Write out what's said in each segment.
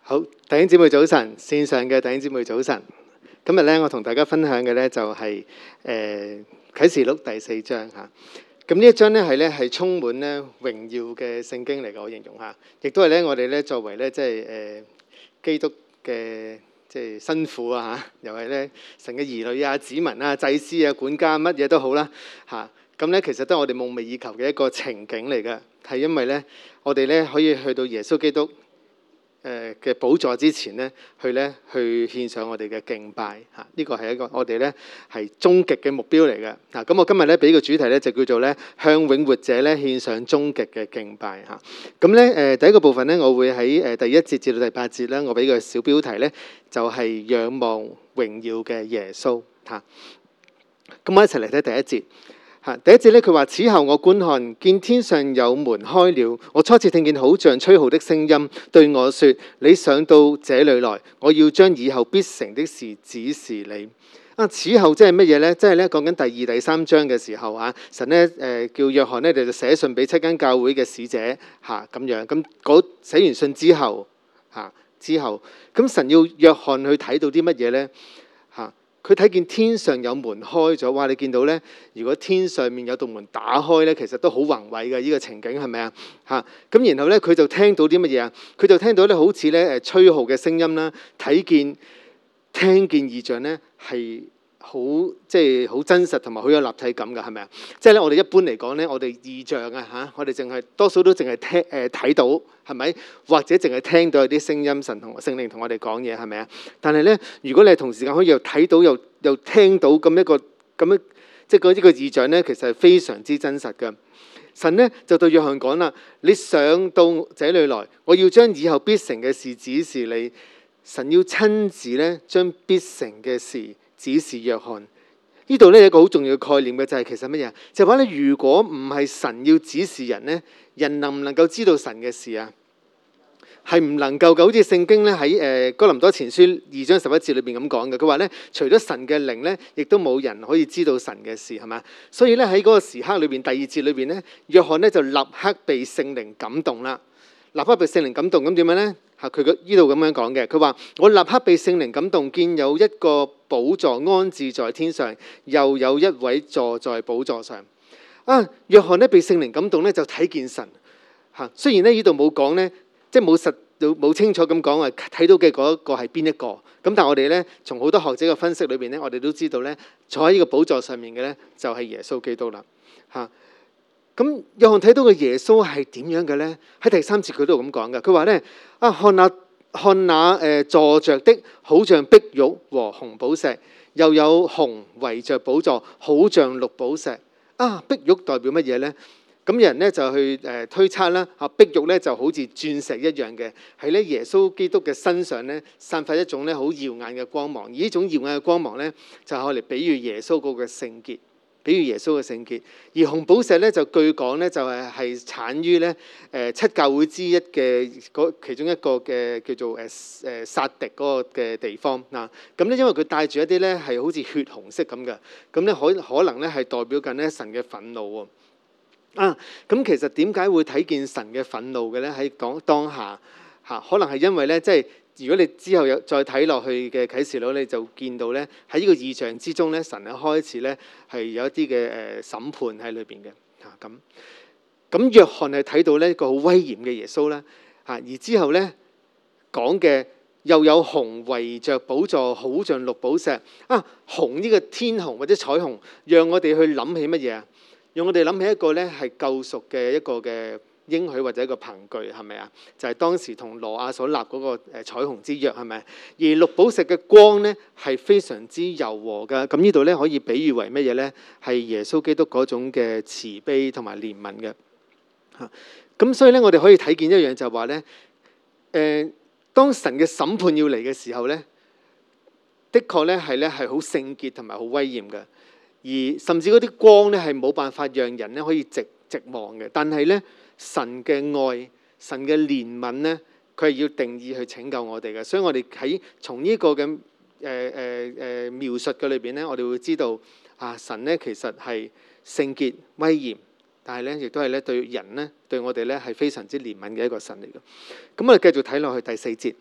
好，弟兄姊妹早晨，線上嘅弟兄姊妹早晨。今日咧，我同大家分享嘅咧就係啟示錄第4章嚇。咁呢一章咧係充滿咧榮耀嘅聖經嚟嘅，我形容下，亦都係咧我哋咧作為咧基督嘅辛婦啊嚇，又係咧神嘅兒女啊、子民啊、祭司啊、管家乜嘢都好啦嚇。咁咧其實都係我哋夢寐以求嘅一個情景嚟嘅，係因為咧我哋咧可以去到耶穌基督嘅寶座之前咧，去獻上我哋嘅敬拜嚇，呢個係一個我哋咧係終極嘅目標嚟嘅嚇。咁我今日咧俾個主題咧就叫做咧向永活者咧獻上終極嘅敬拜嚇。咁咧第一個部分咧，我會喺第1節至到第8節咧，我俾個小標題咧就係仰望榮耀嘅耶穌嚇。咁我一齊嚟睇第一節。第一節咧，佢話：此後我觀看，見天上有門開了。我初次聽見好像吹號的聲音，對我說：你上到這裡來，我要將以後必成的事指示你。此後即係乜嘢呢？即係咧講緊第2、第3章嘅時候啊，神咧叫約翰咧就寫信俾7間教會嘅使者嚇咁樣。咁寫完信之後咁神要約翰去睇到啲乜嘢呢？佢睇見天上有門開咗，哇！你見到咧，如果天上面有道門打開咧，其實都好宏偉嘅呢個情景，係咪啊？咁然後咧，佢就聽到啲乜嘢啊？佢就聽到咧，好似咧吹號嘅聲音啦，聽見異象咧，係好好真實同埋好有立體感嘅，係咪啊？即係咧，我哋一般嚟講咧，我哋異象啊我哋多數都淨係睇到，係咪？或者淨係聽到有啲聲音，神同聖靈同我哋講嘢，係咪啊？但係咧，如果你係同時間可以又睇到又聽到咁樣即係呢個異象咧，其實係非常之真實嘅。神咧就對約翰講啦：你上到這裡來，我要將以後必成嘅事指示你。神要親自咧將必成嘅事指示約翰。呢度咧有一個好重要嘅概念嘅，就係其實乜嘢？就係話咧，如果唔係神要指示人咧，人能唔能夠知道神嘅事啊？係唔能夠嘅。好似聖經咧喺哥林多前書2章11節裏邊咁講嘅，佢話咧，除咗神嘅靈咧，亦都冇人可以知道神嘅事，係嘛？所以咧喺嗰個時刻裏邊，第2節裏邊咧，約翰咧就立刻被聖靈感動啦。立刻被聖靈感動，咁點樣咧？佢呢度咁樣講嘅，佢話：我立刻被聖靈感動，見有一個寶座安置在天上，又有一位坐在寶座上。約翰咧被聖靈感動咧，就睇見神嚇。雖然咧呢度冇講咧，即係冇清楚咁講睇到嘅嗰一個係邊一個。咁但係我哋咧從好多學者嘅分析裏邊咧，我哋都知道咧，坐喺呢個寶座上面嘅咧就係耶穌基督啦嚇。咁約翰睇到嘅耶穌係點樣嘅咧？喺第3節佢都咁講嘅，佢話咧：看那坐着的，好像碧玉和紅寶石，又有紅圍着寶座，好像綠寶石。碧玉代表乜嘢咧？咁有人咧就去推測啦。碧玉咧就好似鑽石一樣嘅，係咧耶穌基督嘅身上咧散發一種咧好耀眼嘅光芒。而呢種耀眼嘅光芒咧，就係我嚟比喻耶穌嗰個聖潔。比如耶穌嘅聖潔，而紅寶石咧就據講咧就係產於咧7教會之一嘅其中一個嘅叫做撒狄嗰個嘅地方嗱。咁咧因為佢帶住一啲咧係好似血紅色咁嘅，咁咧可能咧係代表緊咧神嘅憤怒喎。咁其實點解會睇見神嘅憤怒嘅咧？喺當下可能係因為咧即係。如果你之後有再睇落去嘅啟示錄，你就見到咧喺呢個異象之中咧，神咧開始咧係有一啲嘅審判喺裏邊嘅嚇咁約翰係睇到呢一個好威嚴嘅耶穌啦嚇，而之後咧講嘅又有紅圍着寶座，好像綠寶石紅呢個天紅或者彩虹，讓我哋去諗起乜嘢啊？讓我哋諗起一個咧係救贖嘅一個嘅應許或者一個憑據，係咪啊？就係當時同挪亞所立嗰個彩虹之約，係咪？而綠寶石嘅光咧係非常之柔和嘅。咁呢度咧可以比喻為乜嘢咧？係耶穌基督嗰種嘅慈悲同埋憐憫嘅嚇。咁所以咧，我哋可以睇見一樣就係話咧，當神嘅審判要嚟嘅時候咧，的確咧係好聖潔同埋好威嚴嘅。而甚至嗰啲光咧係冇辦法讓人咧可以直望嘅。但係咧，神嘅愛、神嘅憐憫咧，佢係要定義去拯救我哋嘅。所以我哋喺從呢個嘅描述嘅裏邊咧，我哋會知道神咧其實係聖潔威嚴，但係咧亦都係咧對人咧對我哋咧係非常之憐憫嘅一個神嚟嘅。咁我哋繼續睇落去第4節，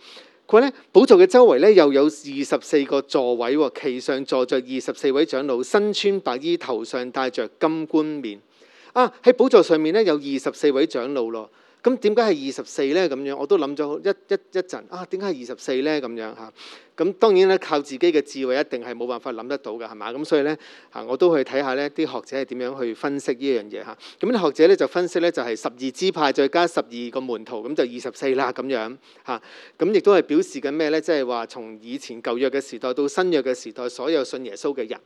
佢話咧，寶座嘅周圍咧又有24個座位喎，其上坐着24位長老，身穿白衣，頭上戴着金冠冕。喺寶座上面咧有24位長老咯。咁點解係24咧？咁樣我都諗咗一陣。點解係24咧？咁樣嚇。咁當然咧，靠自己嘅智慧一定係冇辦法諗得到嘅，係嘛？咁所以咧我都去睇下咧啲學者係點樣去分析呢樣嘢嚇。咁啲學者咧就分析咧就係12支派再加12個門徒，咁就24啦咁樣嚇。咁亦都係表示緊咩咧？即係話從以前舊約嘅時代到新約嘅時代，所有信耶穌嘅人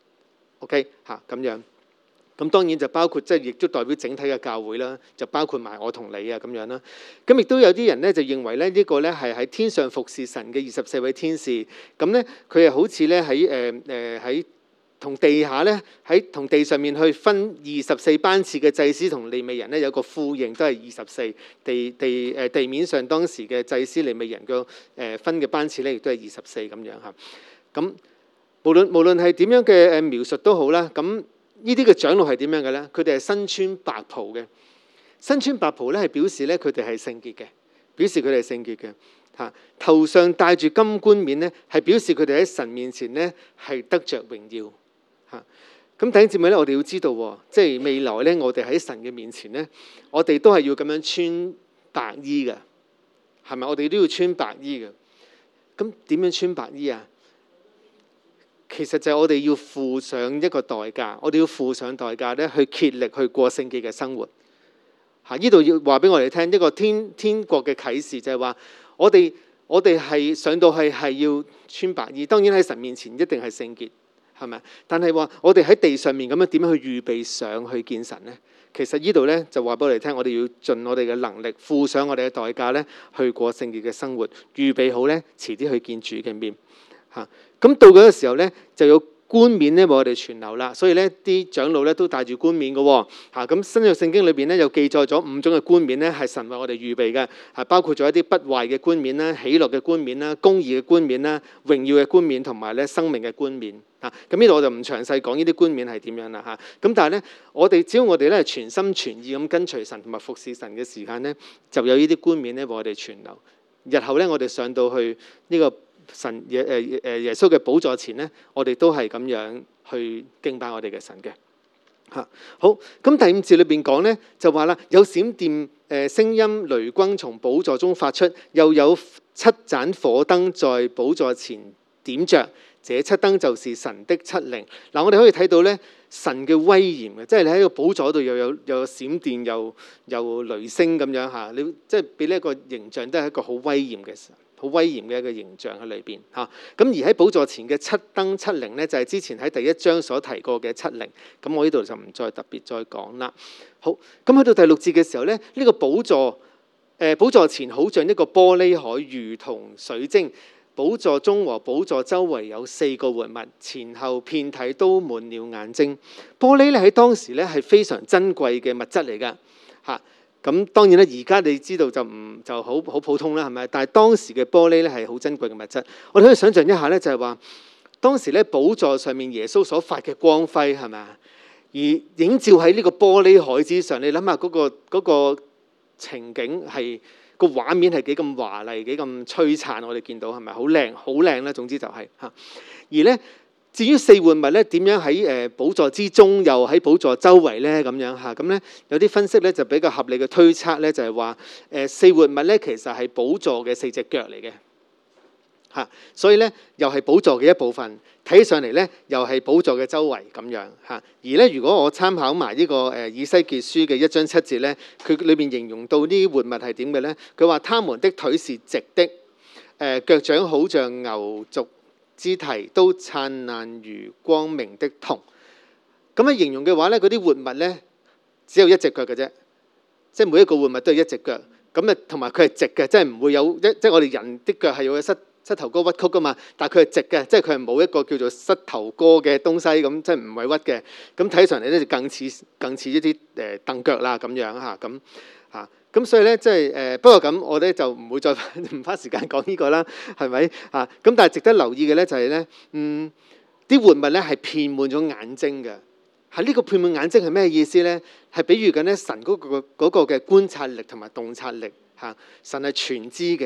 ，OK 嚇咁樣。咁當然就包括即係亦都代表整體嘅教會啦，就包括埋我同你咁樣啦。咁亦都有啲人咧就認為咧呢個咧係喺天上服侍神嘅24位天使。咁咧佢係好似咧喺同地下咧喺同地上面去分24班次嘅祭司同利未人咧有個呼應，都係24。地面上當時嘅祭司利未人嘅分嘅班次咧亦都係24咁樣嚇。咁無論係點樣嘅描述都好啦。咁呢啲嘅長老係點樣嘅咧？佢哋係身穿白袍嘅，身穿白袍咧係表示咧佢哋係聖潔嘅，表示佢哋係聖潔嘅嚇。頭上戴住金冠冕咧，係表示佢哋喺神面前咧係得着榮耀嚇。咁弟兄姊妹咧，我哋要知道，即係未來咧，我哋喺神嘅面前咧，我哋都係要咁樣穿白衣嘅，係咪？我哋都要穿白衣嘅。咁點樣穿白衣啊？其實就係我哋要付上一個代價，我哋要付上代價咧，去竭力去過聖潔嘅生活。呢度要話俾我哋聽一個天國嘅啟示，就係話我哋係上到去係要穿白衣，當然喺神面前一定係聖潔，係咪？但係話我哋喺地上面咁樣點樣去預備上去見神呢？其實呢度咧就話俾我哋聽，我哋要盡我哋嘅能力，付上我哋嘅代價咧，去過聖潔嘅生活，預備好咧，遲啲去見主嘅面。咁到嗰個時候咧，就有冠冕咧為我哋存留啦。所以咧，啲長老咧都戴住冠冕嘅喎。咁新約聖經裏邊咧，又記載咗5種嘅冠冕咧，係神為我哋預備嘅，包括咗一啲不壞嘅冠冕啦、喜樂嘅冠冕啦、公義嘅冠冕啦、榮耀嘅冠冕同埋咧生命嘅冠冕。咁呢度我就唔詳細講呢啲冠冕係點樣啦。咁但係咧，只要我哋咧全心全意咁跟隨神同埋服侍神嘅時間咧，就有呢啲冠冕咧為我哋存留。日後咧，我哋上到去呢個神耶穌嘅寶座前咧，我哋都係咁樣去敬拜我哋嘅神嘅。好，咁第5節裏邊講咧就話啦，有閃電聲音雷轟從寶座中發出，又有7盞火燈在寶座前點着，這7燈就是神的7靈。我哋可以睇到咧神嘅威嚴嘅，即係你喺個寶座度又有閃電又雷聲咁樣嚇，你即係俾呢一個形象都係一個好威嚴嘅神。好威嚴嘅一個形象喺裏邊嚇，咁而喺寶座前嘅7燈7靈咧，就係之前喺第1章所提過嘅7靈，咁我呢度就唔再特別再講啦。好，咁去到第6節嘅時候咧，呢個寶座前好像一個玻璃海，如同水晶。寶座中和寶座周圍有4個活物，前後遍體都滿了眼睛。玻璃咧喺當時咧係非常珍貴嘅物質嚟㗎嚇。咁當然咧，而家你知道就好普通啦，係咪？但係當時嘅玻璃咧係好珍貴嘅物質。我哋可以想象一下咧，就係話當時咧寶座上面耶穌所發嘅光輝係咪啊？而映照喺呢個玻璃海之上，你諗下嗰個情景係個畫面係幾咁華麗、幾咁璀璨，我哋見到係咪好靚啦？總之就係嚇。而咧，至於4活物咧點樣喺寶座之中，又喺寶座周圍咧咁樣嚇，咁咧有啲分析咧就比較合理嘅推測咧，就係話4活物咧其實係寶座嘅4隻腳嚟嘅嚇，所以咧又係寶座嘅一部分，睇上嚟咧又係寶座嘅周圍咁樣嚇。而咧如果我參考埋呢個以西結書嘅1章7節咧，佢裏邊形容到呢啲活物係點嘅咧？佢話他們的腿是直的，腳掌好像牛犢肢體，都燦爛如光明的銅。咁樣形容嘅話咧，嗰啲活物咧只有1隻腳嘅啫，即係每一個活物都係1隻腳。咁同埋佢係直嘅，即係唔會有即係我哋人的腳係有膝頭哥屈曲噶嘛，但係佢係直嘅，即係佢係冇一個叫做膝頭哥嘅東西咁，即係唔係屈嘅。咁睇上嚟咧就更似一啲凳腳啦咁樣嚇咁嚇。咁所以咧，即係不過咁，我哋就唔會再唔花時間講呢個啦，係咪啊？咁但係值得留意嘅咧，就係咧，啲活物咧係遍滿咗眼睛嘅。係呢個遍滿眼睛係咩意思咧？係比喻緊咧神嗰個嘅觀察力同埋洞察力嚇。神係全知嘅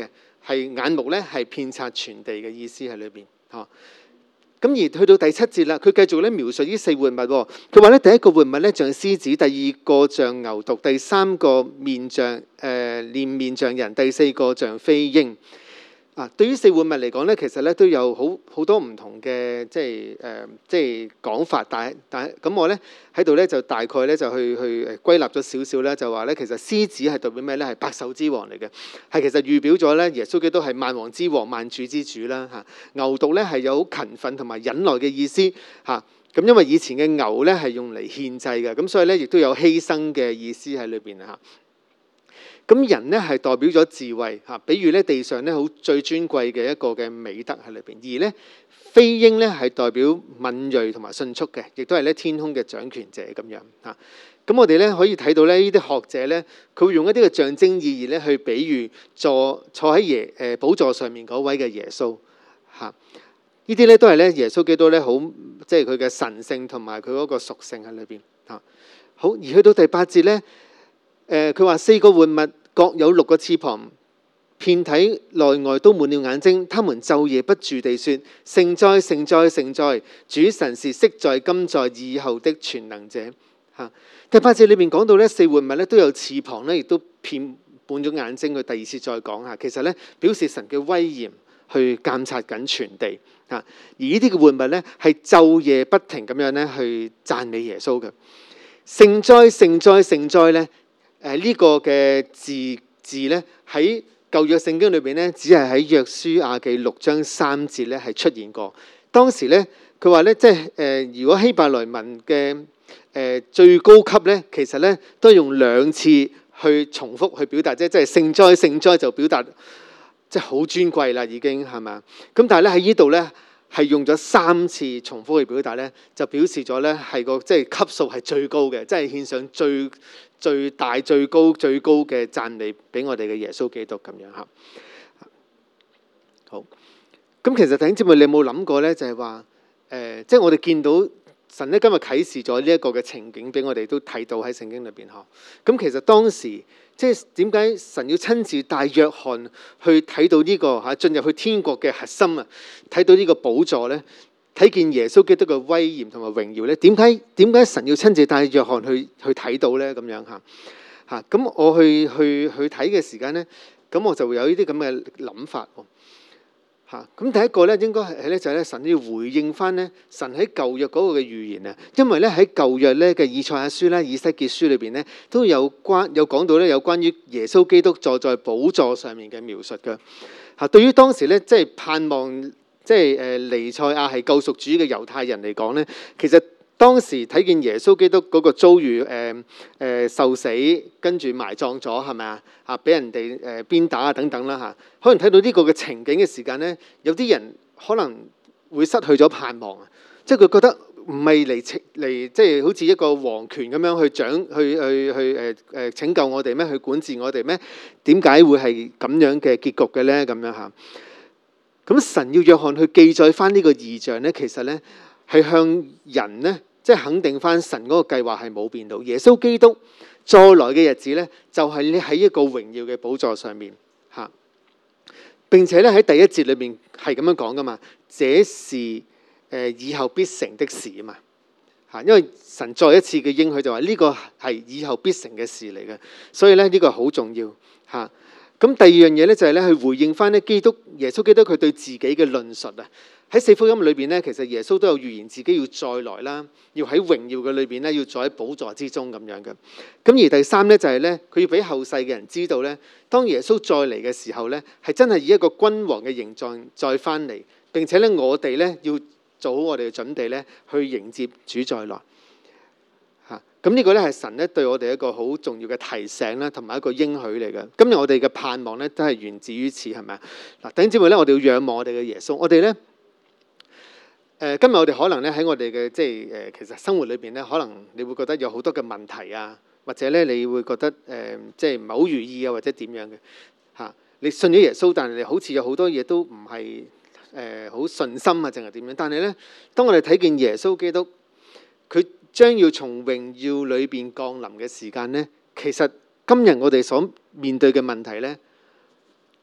係眼目咧係遍察全地嘅意思喺裏邊。咁而去到第7節啦，佢繼續咧描述呢4活物。佢話咧第一個活物咧像獅子，第二個像牛犢，第三個臉面像人，第四個像飛鷹。對於4活物嚟講咧，其實咧都有好多唔同嘅即係講法，但係咁我咧喺度咧就大概咧就去歸納咗少少咧，就話咧其實獅子係代表咩咧？係百獸之王嚟嘅，係其實預表咗咧耶穌基督係萬王之王、萬主之主啦嚇。牛犢咧係有好勤奮同埋忍耐嘅意思嚇。咁因為以前嘅牛咧係用嚟獻祭嘅，咁所以咧亦都有犧牲嘅意思喺裏邊嚇。咁人咧係代表咗智慧嚇，比如咧地上咧好最尊貴嘅一個嘅美德喺裏邊，而咧飛鷹咧係代表敏鋭同埋迅速嘅，亦都係咧天空嘅掌權者咁樣嚇。咁我哋咧可以睇到咧呢啲學者咧，佢會用一啲嘅象徵意義咧去比喻坐喺寶座上面嗰位嘅耶穌嚇。呢啲咧都係咧耶穌基督咧好即係佢嘅神性同埋佢嗰個屬性喺裏邊嚇。好，而去到第8節咧。佢話4個活物各有6個翅膀，遍體內外都滿了眼睛，他們晝夜不住地說：聖哉，聖哉，聖哉！主神是昔在、今在、以後的全能者。第8節裏面講到呢4活物咧都有翅膀咧，亦都遍滿咗眼睛。佢第2次再講下，其實咧表示神嘅威嚴去監察緊全地。而呢啲嘅活物咧係晝夜不停咁樣咧去讚美耶穌嘅。聖哉，聖哉，聖哉咧。呢個嘅字咧喺舊約聖經裏邊咧，只係喺約書亞記6章3節咧係出現過。當時咧佢話咧，即係如果希伯來文嘅最高級咧，其實咧都係用2次去重複去表達啫，即係聖哉聖哉就表達即係好尊貴啦，已經係嘛？咁但係咧喺呢度咧係用咗3次重複去表達咧，就表示咗咧係個即係級數係最高嘅，即係獻上最大、最高嘅讚美俾我哋嘅耶穌基督咁樣嚇。好，咁其實弟兄姊妹，你有冇諗過咧？就係話即係我哋見到神咧今日啟示咗呢一個嘅情景俾我哋都睇到喺聖經裏邊呵。咁其實當時即係點解神要親自帶約翰去睇到呢個嚇進入去天國嘅核心啊？睇到呢個寶座咧？睇見耶穌基督嘅威嚴同埋榮耀咧，點解神要親自帶約翰去睇到咧？咁樣嚇，咁我去睇嘅時間咧，咁我就會有呢啲咁嘅諗法喎。咁第一個咧應該係咧就係咧神要回應翻咧神喺舊約嗰個嘅預言啊，因為咧喺舊約咧嘅以賽亞書啦、以西結書裏邊咧都有講到咧有關於耶穌基督坐在寶座上面嘅描述嘅嚇。對於當時咧即係盼望。即係彌賽亞係救贖主嘅猶太人嚟講咧，其實當時睇見耶穌基督嗰個遭遇受死，跟住埋葬咗係咪啊？俾人哋鞭打啊等等啦嚇，可能睇到呢個嘅情景嘅時間咧，有啲人可能會失去咗盼望啊！即係佢覺得唔係嚟即係好似一個皇權咁樣去拯救我哋咩？去管治我哋咩？點解會係咁樣嘅結局嘅咧？咁樣嚇。咁神要約翰去記載翻呢個異象咧，其實咧係向人咧，即係肯定翻神嗰個計劃係冇變到。耶穌基督再來嘅日子咧，就係你喺一個榮耀嘅寶座上面嚇。並且咧喺第1節裏面係咁樣講噶嘛，這是以後必成的事啊嘛嚇。因為神再一次嘅應許就話呢個係以後必成嘅事嚟嘅，所以咧呢個好重要嚇。咁第二樣嘢咧就係咧去回應翻咧耶穌基督佢對自己嘅論述啊。喺4福音裏邊咧，其實耶穌都有預言自己要再來啦，要喺榮耀嘅裏邊咧，要坐喺寶座之中咁樣嘅。咁而第3咧就係咧，佢要俾後世嘅人知道咧，當耶穌再嚟嘅時候咧，係真係以一個君王嘅形狀再翻嚟，並且咧我哋咧要做好我哋嘅準備咧，去迎接主再來。咁呢個咧係神咧對我哋一個好重要嘅提醒啦，同埋一個應許嚟嘅。今日我哋嘅盼望咧都係源自於此，係咪啊？嗱，弟兄姊妹咧，我哋要仰望我哋嘅耶穌。我哋咧，今日我哋可能咧喺我哋嘅即係其實生活裏邊咧，可能你會覺得有好多嘅問題啊，或者咧你會覺得即係唔係好如意啊，或者點樣嘅嚇？你信咗耶穌，但係你好似有好多嘢都唔係好順心啊，定係點樣？但係咧，當我哋睇見耶穌基督，佢將要從榮耀裏邊降臨嘅時間咧，其實今日我哋所面對嘅問題咧，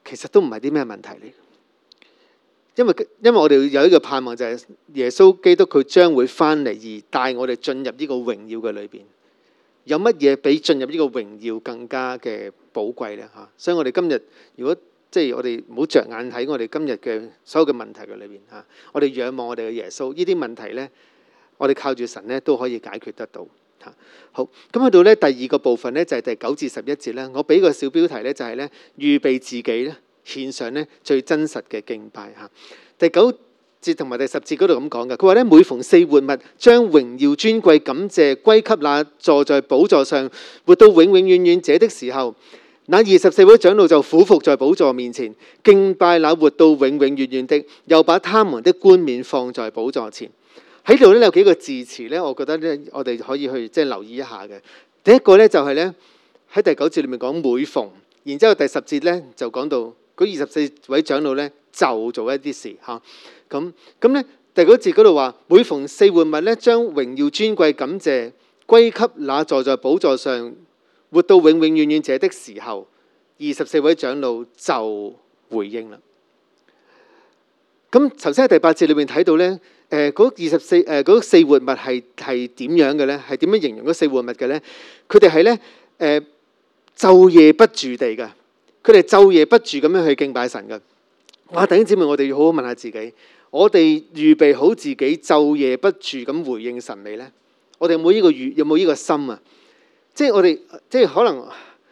其實都唔係啲咩問題嚟。因為我哋有一個盼望，就係耶穌基督佢將會翻嚟，而帶我哋進入呢個榮耀嘅裏邊。有乜嘢比進入呢個榮耀更加嘅寶貴呢？嚇！所以我哋今日如果我哋唔好着眼喺我哋今日嘅所有嘅問題嘅裏邊嚇，我哋仰望我哋嘅耶穌，呢啲問題呢，我哋靠住神呢都可以解決得到嚇。好，咁去到呢第二個部分呢，就係第9至11節呢，我俾個小標題呢，就係呢預備自己呢，獻上呢最真實嘅敬拜嚇。第9節同埋第10節嗰度咁講嘅，佢話咧，每逢四活物將榮耀尊貴感謝歸給那坐在寶座上活到永永遠遠者的時候，那24位長老就俯伏在寶座面前敬拜那活到永永遠遠的，又把他們的冠冕放在寶座前。喺度咧有幾個字詞咧，我覺得咧我哋可以去留意一下嘅。第一個咧就係咧喺第9節裏面講每逢，然之後第10節咧就講到嗰24位長老咧就做一啲事嚇。咁咧第9節嗰度話，每逢四活物咧將榮耀尊貴感謝歸給那坐在寶座上活到永永遠遠者的時候，24位長老就回應啦。咁頭先喺第8節裏面睇到咧，嗰四活物係點樣嘅咧？係點樣形容嗰四活物嘅咧？佢哋係咧晝夜不住地嘅，佢哋晝夜不住咁樣去敬拜神嘅。哇！弟兄姊妹，我哋要好好問下自己，我哋預備好自己晝夜不住咁回應神未咧？我哋有冇呢個有冇呢個心啊？即係我哋可能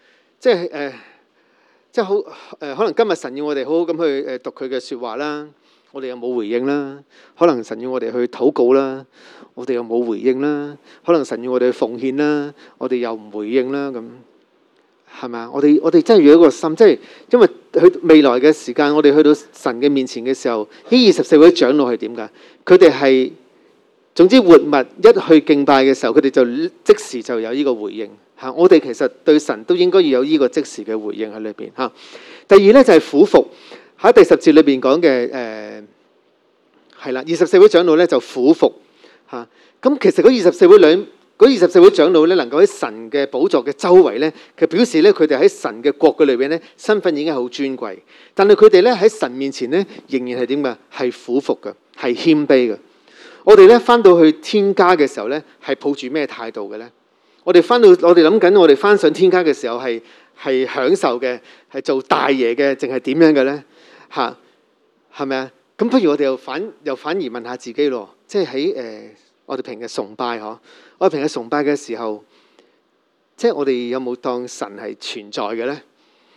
可能今日神要我哋好好咁去讀佢嘅説話啦，我哋又冇回應啦。可能神要我哋去禱告啦，我哋又冇回應啦。可能神要我哋去奉獻啦，我哋又唔回應啦。咁係咪啊？我哋真係要有一個心，即係因為去未來嘅時間，我哋去到神嘅面前嘅時候，呢24位長老係點㗎？佢哋係總之活物一去敬拜嘅時候，佢哋就即時就有呢個回應嚇。我哋其實對神都應該要有呢個即時嘅回應喺裏邊嚇。第二咧就係俯伏，喺第10節裏邊講嘅係啦，24位長老咧就俯伏嚇。咁其實嗰24位長老咧，能夠喺神嘅寶座嘅周圍咧，佢表示咧佢哋喺神嘅國嘅裏邊咧，身份已經係好尊貴。但係佢哋咧喺神面前咧，仍然係點㗎？係俯伏嘅，係謙卑嘅。我哋咧翻到去天家嘅時候咧，係抱住咩態度嘅咧？我哋諗緊，我哋翻上天家嘅時候係享受嘅，係做大爺嘅，淨係點樣嘅咧？嚇，係咪啊？咁不如我哋又反而問下自己咯，即係喺我哋平日崇拜嗬，我哋平日崇拜嘅時候，即係我哋有冇當神係存在嘅咧？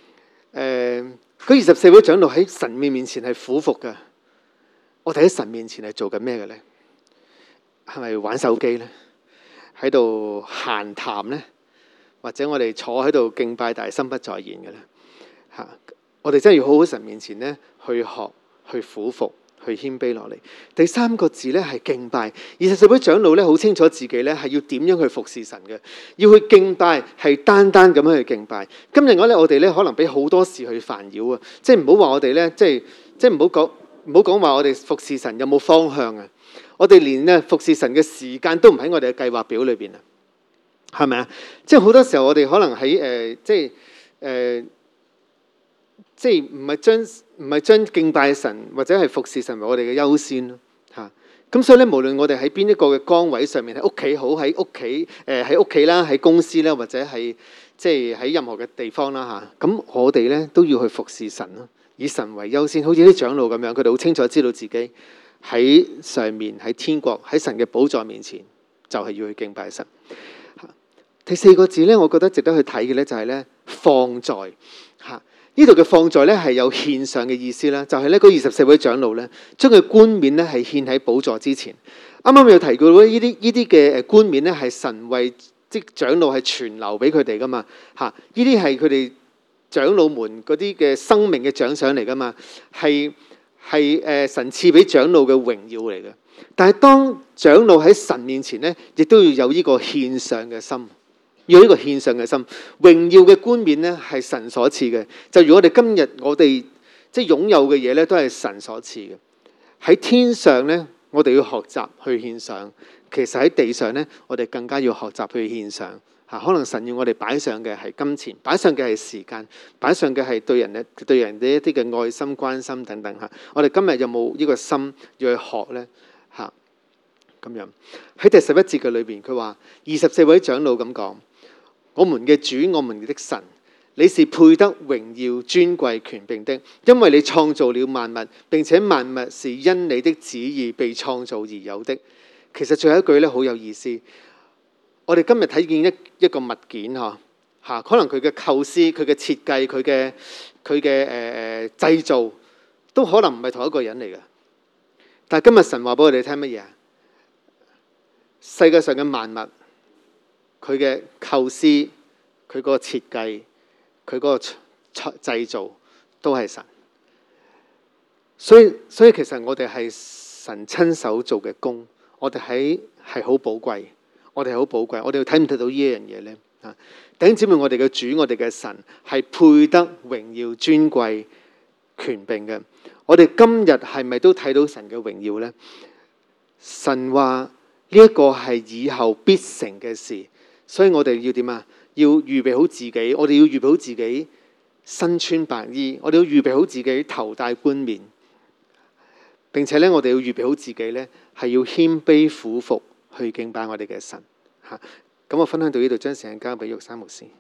嗰24位長老喺神面前係俯伏嘅，我哋喺神面前係做緊咩嘅咧？係咪玩手機咧？喺度閒談咧？或者我哋坐喺度敬拜，但係心不在焉嘅咧？嚇！我哋真係要好好神面前咧去學、去俯伏、去謙卑落嚟。第三個字咧係敬拜。24位長老咧好清楚自己咧係要點樣去服侍神嘅，要去敬拜係單單咁樣去敬拜。今日我哋咧可能俾好多事去煩擾啊！即係唔好話我哋咧，即係唔好講話我哋服侍神有冇方向啊！我哋連咧服侍神嘅時間都唔喺我哋嘅計劃表裏邊啊，係咪啊？即係好多時候我哋可能喺即係唔係將敬拜神或者係服侍神為我哋嘅優先咯嚇。咁所以咧，無論我哋喺邊一個嘅崗位上面，喺屋企好，喺屋企啦，喺公司啦，或者係即係喺任何嘅地方啦嚇。咁我哋咧都要去服侍神咯，以神為優先。好似啲長老咁樣，佢哋好清楚知道自己喺上面，喺天國，喺神嘅寶座面前，就係要去敬拜神。第四個字咧，我覺得值得去睇嘅咧，就係咧放在嚇。呢度嘅放在咧係有獻上嘅意思啦，就係咧嗰24位長老咧，將佢冠冕咧係獻喺寶座之前。啱啱有提過呢啲嘅冠冕咧係神為即長老係傳留俾佢哋噶嘛嚇，呢啲係佢哋長老們嗰啲嘅生命嘅獎賞嚟噶嘛，係神賜俾長老嘅榮耀嚟嘅。但係當長老喺神面前咧，亦都要有呢個獻上嘅心。要呢個獻上嘅心，榮耀嘅冠冕咧係神所賜嘅。就如我哋今日我哋即係擁有嘅嘢咧，都係神所賜嘅。喺天上咧，我哋要學習去獻上；其實喺地上咧，我哋更加要學習去獻上， 可能神要我哋擺上嘅係金錢，擺上嘅係時間，擺上嘅係對人嘅一啲嘅愛心、關心等等嚇。我哋今日有冇呢個心要去學呢？嚇，咁樣喺第11節嘅裏邊，佢話24位長老咁講：我們嘅主，我們的神，你是配得榮耀、尊貴、權柄的，因為你創造了萬物，並且萬物是因你的旨意被創造而有的。其實最後一句咧好有意思。我哋今日睇見一個物件可能佢嘅構思、佢嘅設計、佢嘅製造，都可能唔係同一個人嚟嘅。但係今日神話俾我哋聽乜嘢啊？世界上嘅萬物，佢嘅構思、佢嗰個設計、佢嗰個製造，都係神。所以其實我哋係神親手做嘅工，我哋係好寶貴。我哋好寶貴，我哋睇唔睇到呢一樣嘢呢？弟兄姊妹，我哋嘅主，我哋嘅神係配得榮耀、尊貴、權柄嘅。我哋今日係咪都睇到神嘅榮耀呢？神話呢一個係以後必成嘅事，所以我哋要點啊？要預備好自己，我哋要預備好自己身穿白衣，我哋要預備好自己頭戴冠冕，並且咧，我哋要預備好自己咧，係要謙卑俯伏去敬拜我哋嘅神嚇。咁我分享到呢度，將時間交俾玉山牧師。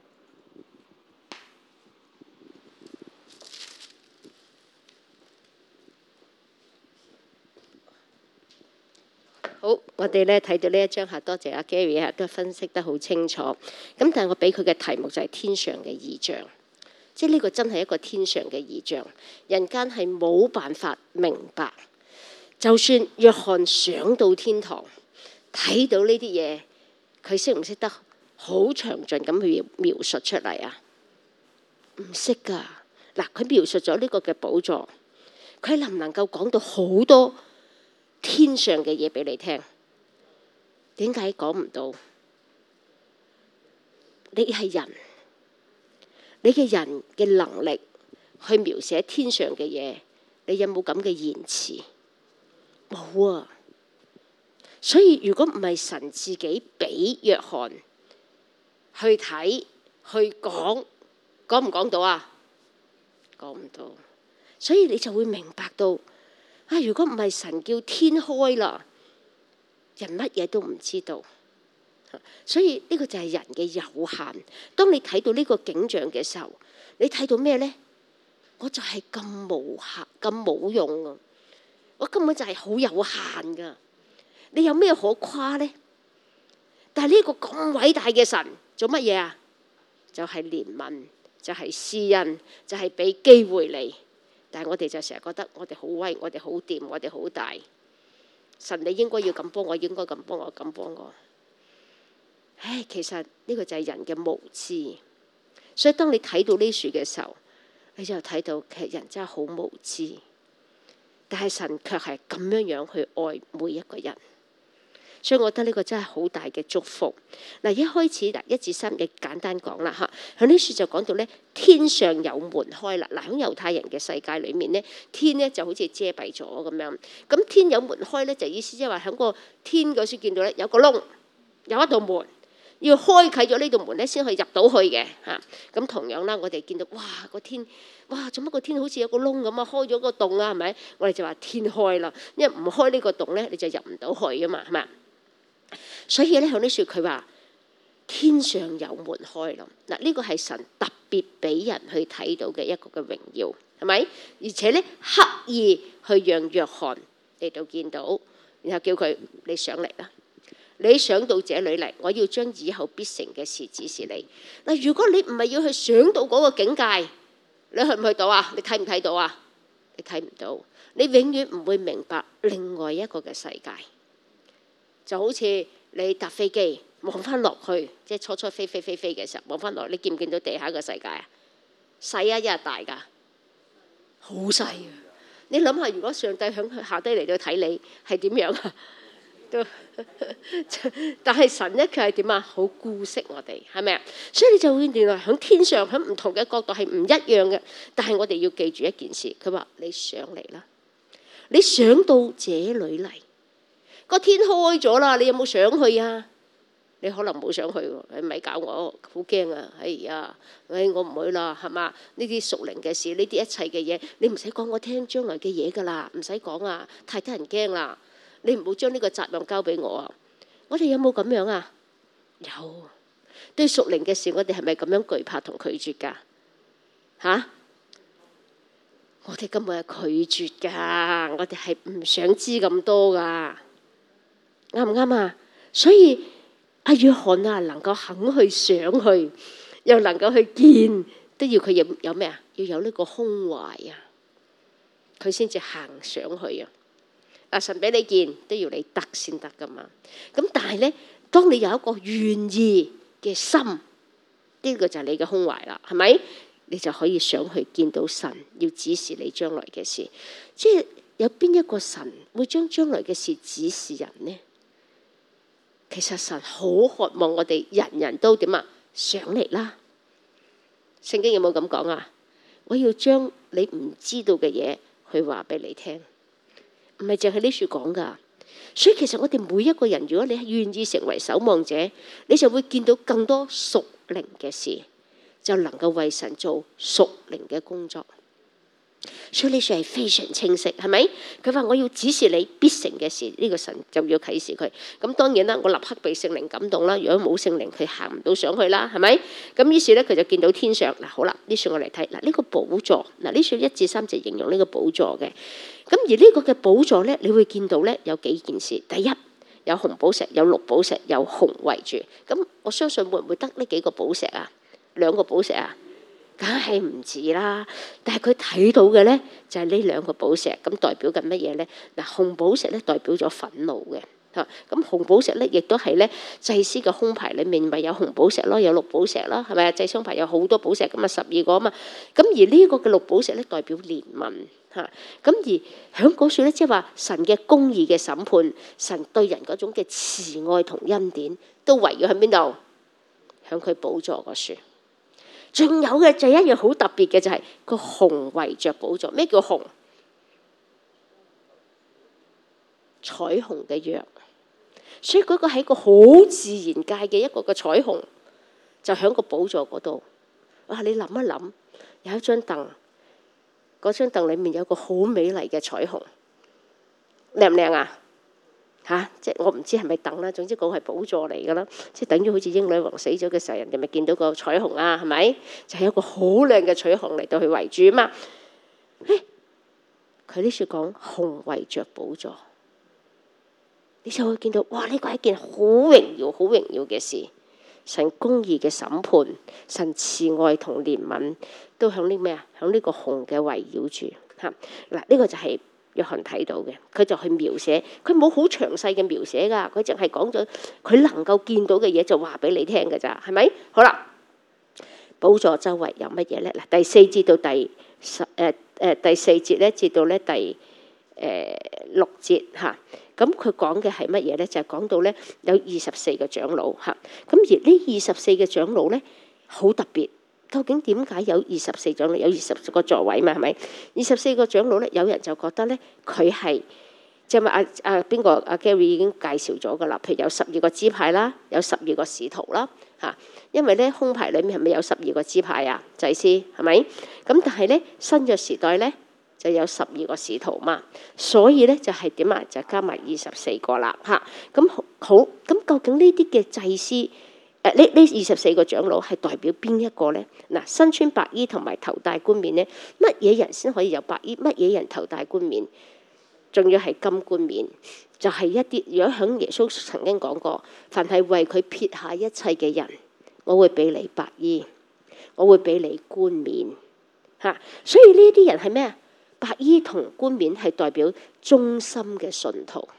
好，我哋咧睇到呢一章嚇，多謝阿 Gary 嚇，都分析得好清楚。咁但係我俾佢嘅題目就係天上嘅異象，即係呢個真係一個天上嘅異象，人間係冇辦法明白。就算約翰上到天堂睇到呢啲嘢，佢識唔識得好詳盡咁去描述出嚟啊？唔識㗎。嗱，佢描述咗呢個嘅寶座，佢能唔能夠講到好多天上嘅嘢俾你聽？點解講唔到？你係人，你嘅人嘅能力去描寫天上嘅嘢，你有冇咁嘅言辭？冇啊！所以如果唔係神自己俾約翰去睇去講，講唔講到啊？講唔到。所以你就會明白到啊！如果唔係神叫天開啦，人乜嘢都唔知道。所以呢個就係人嘅有限。當你睇到呢個景象嘅時候，你睇到咩呢？我就係咁無限、咁冇用啊！我根本就係好有限噶。你有咩可誇呢？但係呢個咁偉大嘅神做乜嘢啊？就係憐憫，就係施恩，就係俾機會你。但係我哋就成日覺得我哋好威，我哋好掂，我哋好大。神你應該要咁幫我，應該咁幫我，咁幫我。唉，其實呢個就係人嘅無知。所以當你睇到呢樹嘅時候，你就睇到其實人真係好無知。但係神卻係咁樣樣去愛每一個人。所以我覺得呢個真係好大嘅祝福。嗱，一開始1至3嘅簡單講啦嚇，喺呢處就講到咧，天上有門開啦。嗱，喺猶太人嘅世界裏面咧，天咧就好似遮蔽咗咁樣。咁天有門開咧，就意思即係話喺個天嗰處見到咧有個窿，有一道門，要開啟咗呢道門咧先可以入到去嘅嚇。咁同樣啦，我哋見到哇個天，哇做乜個天好似有個窿咁啊？開咗個洞啊，係咪？我哋就話天開啦，因為唔開呢個洞咧，你就入唔到去啊嘛，係咪？所以咧，喺呢處佢話天上有門開咯。嗱，呢個係神特別俾人去睇到嘅一個嘅榮耀，係咪？而且咧刻意去讓約翰嚟到見到，然後叫佢你上嚟啦，你上到這裏嚟，我要將以後必成嘅事指示你。嗱，如果你唔係要去上到嗰個境界，你去唔去到啊？你睇唔睇到啊？你睇唔到，你永遠唔會明白另外一個嘅世界。就好似你搭飛機望翻落去，即係初飛嘅時候望翻落，你見唔見到地下個世界啊？細啊，一係大㗎，好細啊！你諗下，如果上帝響下低嚟到睇你，係點樣啊？都但係神咧，佢係點啊？好顧惜我哋，係咪啊？所以你就會原來響天上響唔同嘅角度係唔一樣嘅。但係我哋要記住一件事，佢話你上嚟啦，你上到這裏嚟。個天開咗啦，你有冇上去啊？ 你可能冇想去喎，你咪搞我，好驚啊！哎呀，我唔去啦，係嘛？呢啲屬靈嘅事，呢啲一切嘅嘢，你唔使講我聽將來嘅嘢㗎啦，唔使講啊，太得人驚啦！你唔好將呢個責任交俾我啊！我哋有冇咁樣啊？有。對屬靈嘅事，我哋係咪咁樣懼怕同拒絕㗎？嚇？我哋根本係拒絕㗎，我哋係唔想知咁多㗎，啱唔啱啊？所以阿約翰啊，能夠肯去想去，又能夠去見，都要佢有咩啊？要有呢個胸懷啊，佢先至行上去啊！啊，神俾你見，都要你得先得㗎嘛。咁但係咧，當你有一個願意嘅心，呢個就係你嘅胸懷啦，係咪？你就可以想去見到神要指示你將來嘅事。即係有邊一個神會將將來嘅事指示人呢？其實神好渴望我哋人人都點啊？上嚟啦！聖經有冇咁講啊？我要將你唔知道嘅嘢去話俾你聽，唔係淨係呢處講噶。所以其實我哋每一個人，如果你願意成為守望者，你就會見到更多屬靈嘅事，就能夠為神做屬靈嘅工作。所以呢處係非常清晰，係咪？佢話我要指示你必成嘅事，呢個神就要啟示佢。咁當然啦，我立刻被聖靈感動啦。如果冇聖靈，佢行唔到上去啦，係咪？咁於是咧，佢就見到天上嗱，好啦，呢處我嚟睇嗱，呢個寶座嗱，呢處1至3就形容呢個寶座嘅。咁而呢個嘅寶座咧，你會見到咧有幾件事。第一，有紅寶石，有綠寶石，有紅圍住。咁我相信會唔會得呢幾個寶石啊？2個寶石啊？梗係唔止啦，但係佢睇到嘅咧就係呢2個寶石，咁代表緊乜嘢咧？嗱，紅寶石咧代表咗憤怒嘅嚇，咁紅寶石咧亦都係咧祭司嘅胸牌裡面咪有紅寶石咯，有綠寶石啦，係咪啊？祭司胸牌有好多寶石咁啊，12個啊嘛，咁而呢個嘅綠寶石咧代表憐憫嚇，咁而喺嗰處咧即係話神嘅公義嘅審判，神對人嗰種嘅慈愛同恩典都圍繞喺邊度？喺佢寶座嗰處。仲有嘅就係一樣好特別嘅，就係個紅圍着寶座。咩叫紅？彩虹嘅樣。所以嗰個係一個好自然界嘅一個嘅彩虹，就喺個寶座嗰度。啊，你諗一諗，有一張凳，嗰張凳裡面有個好美麗嘅彩虹，靚唔靚啊？即係我唔知係咪凳啦，總之嗰個係寶座嚟㗎啦，即係等於好似英女王死咗嘅時候，人哋咪見到個彩虹啊，係咪？就係有個好靚嘅彩虹嚟到去圍住啊嘛。佢呢處講紅圍着寶座，你就會見到哇！呢個係一件好榮耀、好榮耀嘅事。神公義嘅審判，神慈愛同憐憫都響呢咩啊？響呢個紅嘅圍繞住嚇。嗱，呢個就係約翰睇到嘅，佢就去描寫，佢冇好詳細嘅描寫㗎，佢淨係講咗佢能夠見到嘅嘢就話俾你聽㗎咋，係咪？好啦，寶座周圍有乜嘢咧？嗱，第4節到第4節咧，至到咧第6節嚇，咁佢講嘅係乜嘢咧？就係講到咧有24個長老嚇，咁而呢24個長老咧好特別。究竟點解有24長老，有20個座位嘛？係咪24個長老咧？有人就覺得咧，佢係即係咪邊個阿 Gary 已經介紹咗㗎啦？譬如有12個支派啦，有12個使徒啦嚇。因為咧胸牌裡面係咪有12個支派啊？祭司係咪？咁但係咧新約時代咧就有12個使徒嘛，所以咧就係點啊？就加埋24個啦嚇。咁好，咁究竟呢啲嘅祭司？呢24個長老係代表邊一個咧？嗱，身穿白衣同埋頭戴冠冕咧，乜嘢人先可以有白衣？乜嘢人頭戴冠冕？仲要係金冠冕，就係一啲。如果響耶穌曾經講過，凡係為佢撇下一切嘅人，我會俾你白衣，我會俾你冠冕嚇。所以呢啲人係咩啊？白衣同冠冕係代表忠心嘅信徒。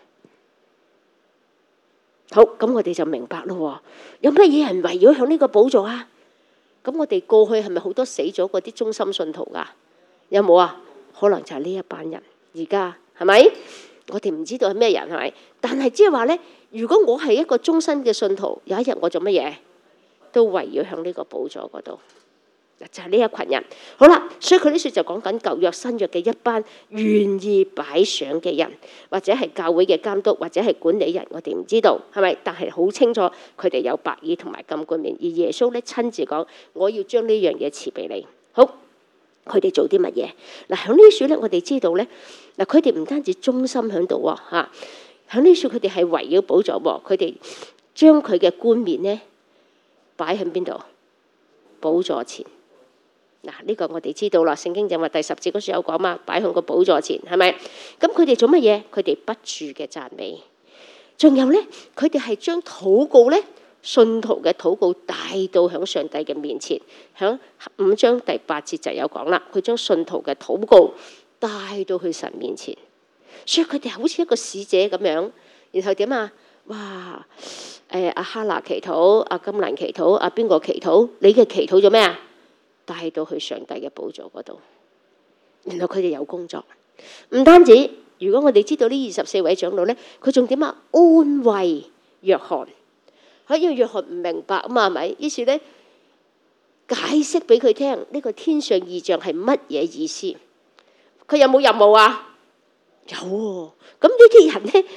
好，咁我哋就明白咯。有乜嘢人圍繞響呢個寶座啊？咁我哋過去係咪好多死咗嗰啲忠心信徒噶？有冇啊？可能就係呢一班人。而家係咪？我哋唔知道係咩人係咪？但係即係話咧，如果我係一個忠心嘅信徒，有一日我做乜嘢都圍繞響呢個寶座嗰度。 就係呢一群人。好啦，所以佢呢書就講緊舊約新約嘅一班願意擺上嘅人，或者係教會嘅監督，或者係管理人，我哋唔知道係咪？但係好清楚佢哋有白衣同埋金冠冕，而耶穌咧親自講：我要將呢樣嘢賜俾你。好，佢哋做啲乜嘢？嗱，喺呢書咧，我哋知道咧，嗱，佢哋唔單止忠心喺度喎嚇，喺呢書佢哋係圍繞寶座喎，佢哋將佢嘅冠冕咧擺喺邊度？寶座前。嗱，呢個我哋知道啦，聖經就話第10節嗰處有講嘛，擺喺個寶座前，係咪？咁佢哋做乜嘢？佢哋不住嘅讚美。仲有咧，佢哋係將禱告咧，信徒嘅禱告帶到響上帝嘅面前。響5章第8節就有講啦，佢將信徒嘅禱告帶到去神面前，所以佢哋好似一個使者咁樣。然後點啊？哇！阿哈拿祈禱，阿金蘭祈禱，阿邊個祈禱？你嘅祈禱做咩啊？帶到去上帝嘅寶座嗰度。然後佢哋有工作，唔單止。如果我哋知道呢24位長老咧，佢仲點啊？安慰約翰，因為約翰唔明白啊嘛，係咪？於是咧解釋俾佢聽呢個天上異象係乜嘢意思。佢有冇任務啊？有喎。咁呢啲人咧，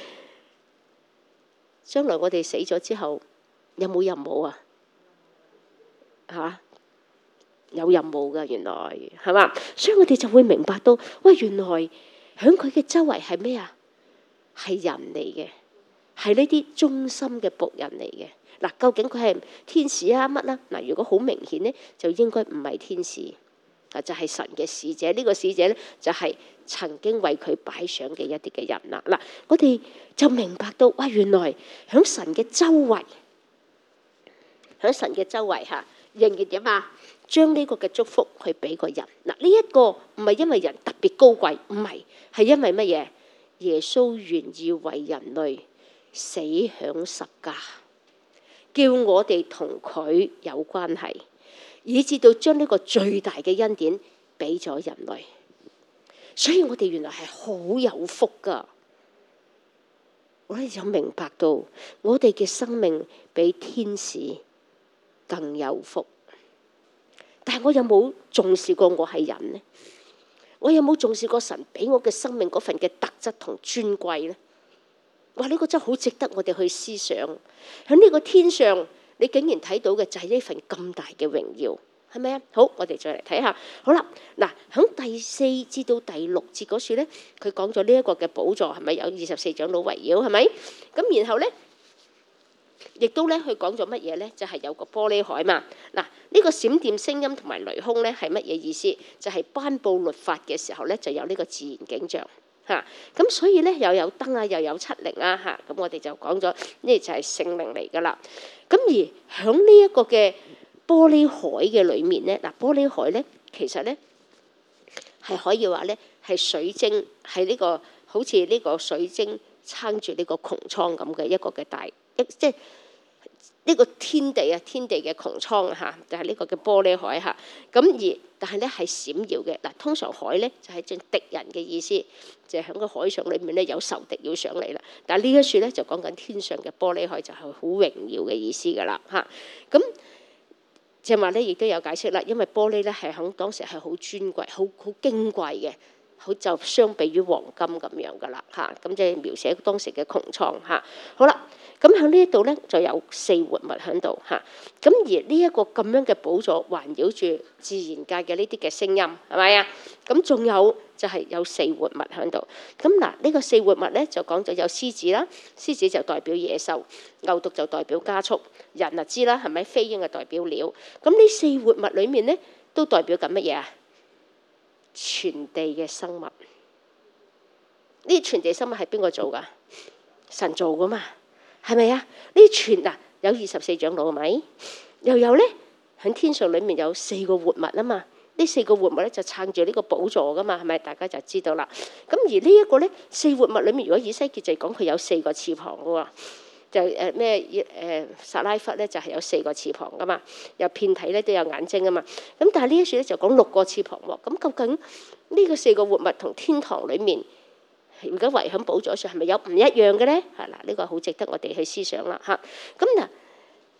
將來我哋死咗之後有冇任務啊？嚇？有任務㗎，原來係嘛？所以我哋就會明白到，喂，原來喺佢嘅周圍係咩啊？係人嚟嘅，係呢啲忠心嘅僕人嚟嘅。嗱，究竟佢係天使啊乜啦？嗱，如果好明顯咧，就應該唔係天使，啊，就係神嘅使者。呢個使者咧，就係曾經為佢擺上嘅一啲嘅人啦。嗱，我哋就明白到，哇，原來喺神嘅周圍，喺神嘅周圍嚇，仍然點啊？將呢個嘅祝福去俾個人。嗱，呢一個唔係因為人特別高貴，唔係，係因為乜嘢？耶穌願意為人類死響十架，叫我哋同佢有關係，以至到將呢個最大嘅恩典俾咗人類。所以我哋原來係好有福噶。我哋就明白到，我哋嘅生命比天使更有福。但係我有冇重視過我係人呢？我有冇重視過神俾我嘅生命嗰份嘅特質同尊貴呢？哇！呢個真係好值得我哋去思想。喺呢個天上，你竟然睇到嘅就係呢份咁大嘅榮耀，係咪啊？好，我哋再嚟睇下。好啦，嗱，喺第4至到第6節嗰處咧，佢講咗呢一個嘅寶座係咪有24長老圍繞？係咪？咁然後咧，亦都咧，佢講咗乜嘢咧？就係有個玻璃海嘛。嗱，呢個閃電聲音同埋雷轟咧係乜嘢意思？就係頒布律法嘅時候咧，就有呢個自然景象嚇。咁所以咧又有燈啊，又有七靈啊嚇。咁我哋就講咗呢就係聖靈嚟噶啦。咁而喺呢一個嘅玻璃海嘅裏面咧，嗱，玻璃海咧其實咧係可以話咧係水晶，係呢個好似呢個水晶撐住呢個穹蒼咁嘅一個嘅大即係。呢個天地啊，天地嘅穹蒼嚇，就係呢個嘅玻璃海嚇。咁而但係咧係閃耀嘅。嗱，通常海咧就係正敵人嘅意思，就係喺個海上裏面咧有仇敵要上嚟啦。但係呢一處咧就講緊天上嘅玻璃海，就係好榮耀嘅意思㗎啦嚇。咁正話咧亦都有解釋啦，因為玻璃咧係喺當時係好尊貴、好矜貴嘅，好就相比於黃金咁樣㗎啦嚇。咁即係描寫當時嘅穹蒼嚇。好啦。咁喺呢一度咧就有4活物喺度嚇，咁而呢一個咁樣嘅寶座環繞住自然界嘅呢啲嘅聲音係咪啊？咁仲有就係有4活物喺度。咁嗱，呢個4活物咧就講咗有獅子啦，獅子就代表野獸，牛犢就代表家畜，人啊知啦係咪？飛鷹就代表鳥。咁呢4活物裡面咧都代表緊乜嘢啊？全地嘅生物。呢全地生物係邊個做㗎？神做㗎嘛？係咪啊？呢全嗱有24長老係咪？又有咧喺天上裏面有4個活物啊嘛。呢4個活物咧就撐住呢個寶座噶嘛，係咪？大家就知道啦。咁而呢一個咧4活物裏面，如果以西結就講佢有4個翅膀嘅喎，就撒拉弗咧就係有4個翅膀噶嘛，又遍體咧都有眼睛啊嘛。咁但係呢一處咧就講6個翅膀喎。咁究竟呢個4個活物同天堂裏面？而家圍喺寶座上係咪有唔一樣嘅咧？係啦，呢個好值得我哋去思想啦嚇。咁嗱，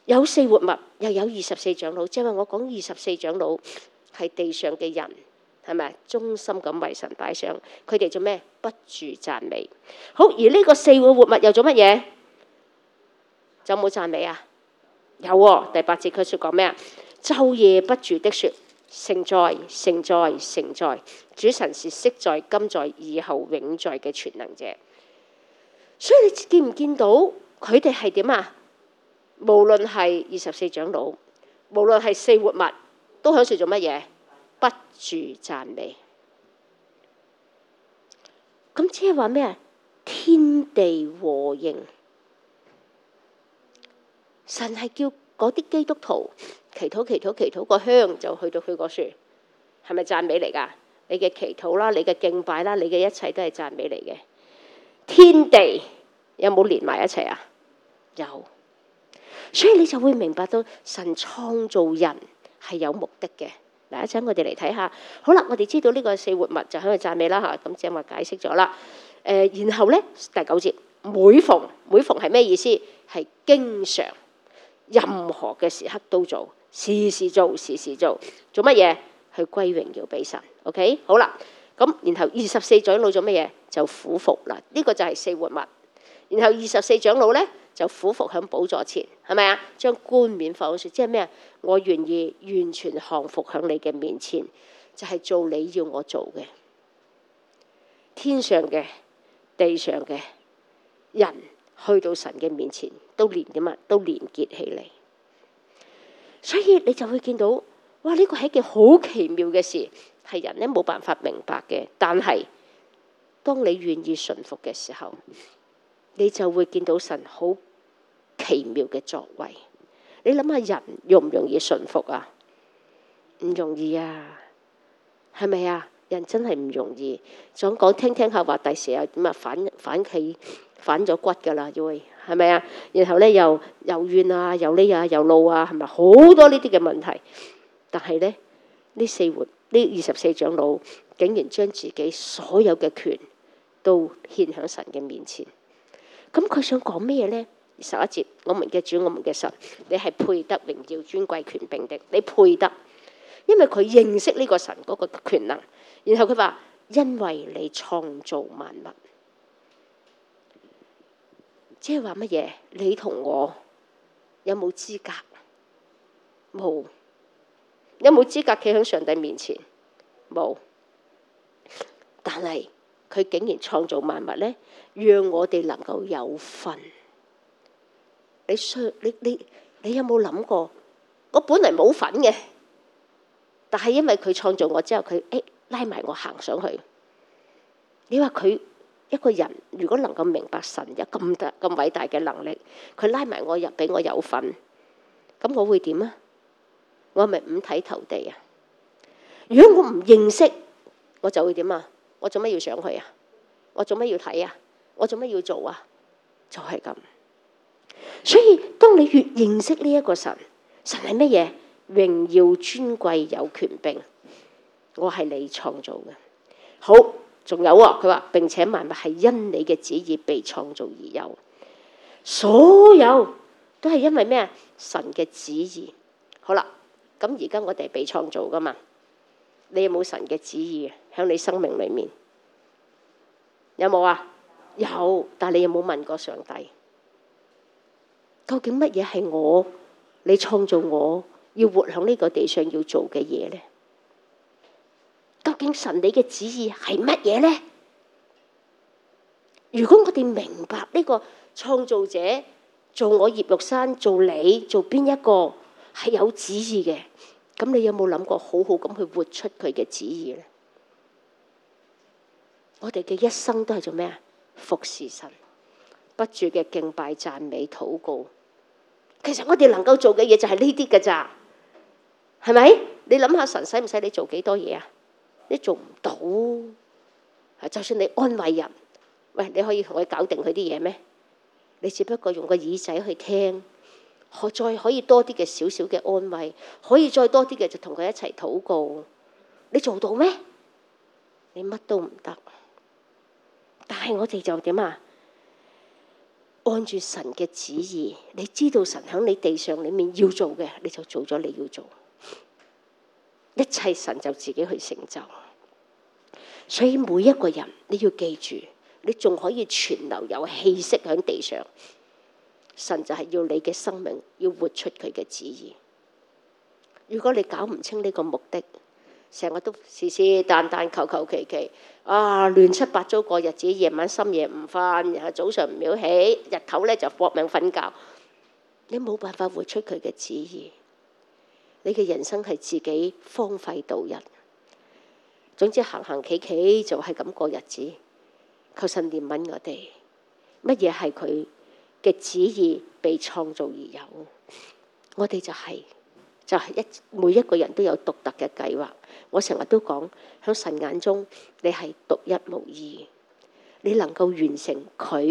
有四活物，又有24長老。即係話我講24長老係地上嘅人，係咪忠心咁為神擺上？佢哋做咩？不住讚美。好，而呢個四個活物又做乜嘢？有冇讚美啊？有喎。第8節佢說講咩啊？晝夜不住的說，聖哉，聖哉，聖哉！主神是昔在、今在、以後永在嘅全能者。所以你見唔見到佢哋係點啊？無論係24長老，無論係四活物，都喺度做乜嘢？不住讚美。咁即係話咩啊？天地和應。神係叫嗰啲基督徒祈禱個香就去到佢個樹，係咪讚美嚟㗎？你嘅祈禱啦，你嘅敬拜啦，你嘅一切都係讚美嚟嘅。天地有冇連埋一齊啊？有。所以你就會明白到神創造人係有目的嘅。嗱，一陣我哋嚟睇下。好啦，我哋知道呢個四活物就喺度讚美啦嚇，咁正話解釋咗啦。然後咧第9節，每逢係咩意思？係經常，任何嘅時刻都做，時時做，做乜嘢？去歸榮耀俾神。OK， 好啦，咁然後24長老做乜嘢？就俯伏啦。呢個就係四活物。然後24長老咧就俯伏響寶座前，係咪啊？將冠冕放上，即係咩啊？我願意完全降服響你嘅面前，就係做你要我做嘅。天上嘅、地上嘅人去到神嘅面前，都連點啊？都連結起嚟。所以你就會見到，哇！呢個係一件好奇妙嘅事，係人咧冇辦法明白嘅。但係當你願意順服嘅時候，你就會見到神好奇妙嘅作為。你諗下，人容唔容易順服啊？唔容易啊，係咪啊？人真係唔容易。想講聽下話，第時又點啊？反咗骨㗎啦，會係咪啊？然後咧又怨啊，又呢啊，又怒啊，係咪好多呢啲嘅問題？但係咧，呢24長老竟然將自己所有嘅權都獻喺神嘅面前。咁佢想講咩嘢咧？21節，我們嘅主，我們嘅神，你係配得榮耀、尊貴、權柄的，你配得，因為佢認識呢個神嗰個權能。然後佢話：因為你創造萬物。即係話乜嘢？你同我有冇資格？冇。有冇資格企喺上帝面前？冇。但係佢竟然創造萬物咧，讓我哋能夠有份。你有冇諗過？我本嚟冇份嘅，但係因為佢創造我之後，佢拉埋我行上去。你話佢一個人如果能夠明白神有咁偉大嘅能力，佢拉埋我入俾我有份，咁我會點啊？我係咪五體投地啊？如果我唔認識，我就會點啊？我做乜要上去啊？我做乜要睇啊？我做乜要做啊？就係咁。所以當你越認識呢一個神，神係乜嘢？榮耀、尊貴、有權柄，我係你創造嘅。好，仲有啊，佢話並且萬物係因你嘅旨意被創造而有，所有都係因為咩啊？神嘅旨意。好啦，咁而家我哋係被創造噶嘛？你有冇神嘅旨意喺你生命裏面？有冇啊？有，但係你有冇問過上帝？究竟乜嘢係你創造我要活喺呢個地上要做嘅嘢呢？究竟神你嘅旨意係乜嘢呢？如果我哋明白呢個創造者做我葉玉山，做你，做邊一個係有旨意嘅，咁你有冇諗過好好咁去活出佢嘅旨意呢？我哋嘅一生都係做咩啊？服侍神，不住嘅敬拜、讚美、禱告。其實我哋能夠做嘅嘢就係呢啲㗎咋，係咪？你諗下神使唔使你做幾多嘢啊？你做唔到。就算你安慰人，喂，你可以同佢搞定佢啲嘢咩？你只不過用個耳仔去聽，再可以多啲嘅少少嘅安慰，可以再多啲嘅就同佢一齊禱告。你做到咩？你乜都唔得。但係我哋就點啊？ 按住神嘅旨意，你知道神喺你地上裏面要做嘅，你就做咗你要做，一切神就自己去成就。所以每一個人你要記住，你仲可以存留有氣息喺地上，神就係要你嘅生命要活出佢嘅旨意。如果你搞唔清呢個目的，成日都是是但但求求其其亂七八糟過日子，夜晚深夜唔瞓，早上唔曉起，日頭咧就搏命瞓覺，你冇辦法活出佢嘅旨意。你嘅人生係自己荒廢度日，總之行行企企就係咁過日子。求神憐憫我哋，乜嘢係佢嘅旨意被創造而有？我哋就係每一個人都有獨特嘅計劃。我成日都講，喺神眼中你係獨一無二，你能夠完成佢